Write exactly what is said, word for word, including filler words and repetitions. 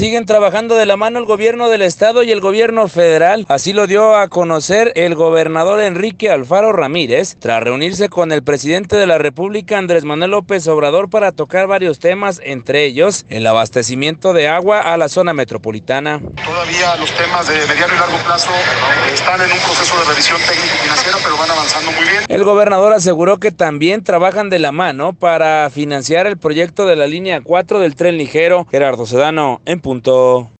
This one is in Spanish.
siguen trabajando de la mano el gobierno del estado y el gobierno federal. Así lo dio a conocer el gobernador Enrique Alfaro Ramírez, tras reunirse con el presidente de la República, Andrés Manuel López Obrador, para tocar varios temas, entre ellos el abastecimiento de agua a la zona metropolitana. Todavía los temas de mediano y largo plazo están en un proceso de revisión técnico y financiera, pero van avanzando muy bien. El gobernador aseguró que también trabajan de la mano para financiar el proyecto de la línea cuatro del tren ligero. Gerardo Sedano, en punto.